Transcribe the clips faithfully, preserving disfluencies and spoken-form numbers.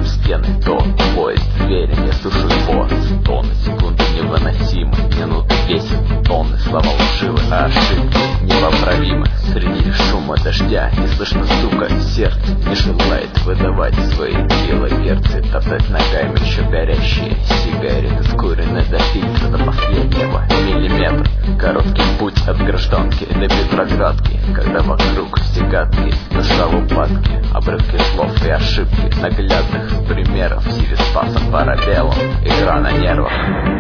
стены, то воет зверь, я слышу его стоны. Секунды невыносимы, минуты весят тонны. Слова лживы, а ошибки непоправимы. Среди шума дождя не слышно стука, сердце не желает выдавать свои килогерцы. Топтать ногами еще горящие сигареты, скуренные до фильтра, до последнего миллиметра. Короткий путь от гражданки до Петроградки, когда вокруг все гадки, душа в упадке. Обрывки слов и ошибки наглядных примеров. Сири Спаса Парабеллум, игра на нервах.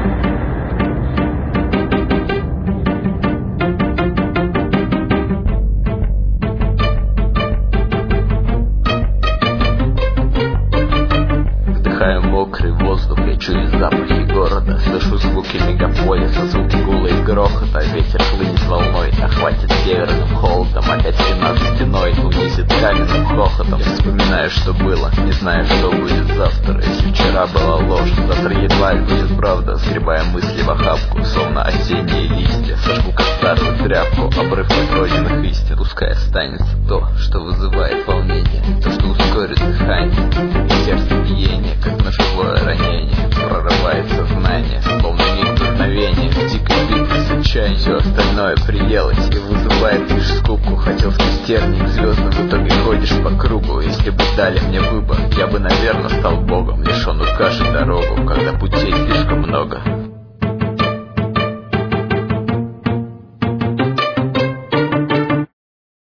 Вдыхаю мокрый воздух, я чую запахи города. Слышу звуки мегаполиса, звуки гула и грохота. Ветер хлынет волной, охватит северным холодом. Опять стена за стеной унизит каменным хохотом. Я вспоминаю, что было, не знаю, что будет завтра. Если вчера была ложь, завтра едва ли будет правда. Сгребая мысли в охапку, словно осенние листья. Сожгу как старую тряпку, обрывки пройденных истин. Пускай останется то, что вызывает волнение, то, что ускорит дыхание и сердце биение, как ножевое ранение. Прорывает сознание, словно миг вдохновения. В дикой битве с отчаянием все остальное приелось и вызывает лишь скуку. Хотел сквозь тернии к звездам, в итоге ходишь по кругу. Если бы дали мне выбор, я бы, наверное, стал богом. Лишь он укажет дорогу, когда путей слишком много.